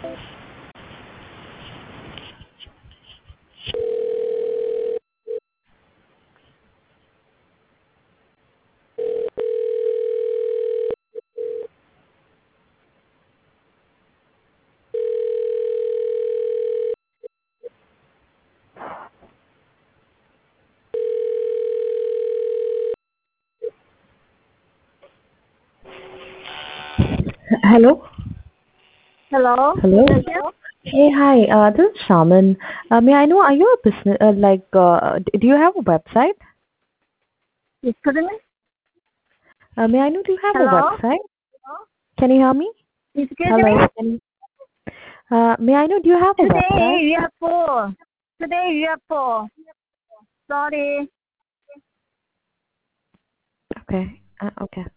Hello? Hello? Hello? Yes, yes. Hey, hi. This is Shaman. May I know, are you a business, do you have a website? Excuse me? May I know, do you have a Hello? website? Can you hear me? Excuse me? Hello? May I know, do you have a Today website? you are full. Today you are full. Sorry. Okay. Okay.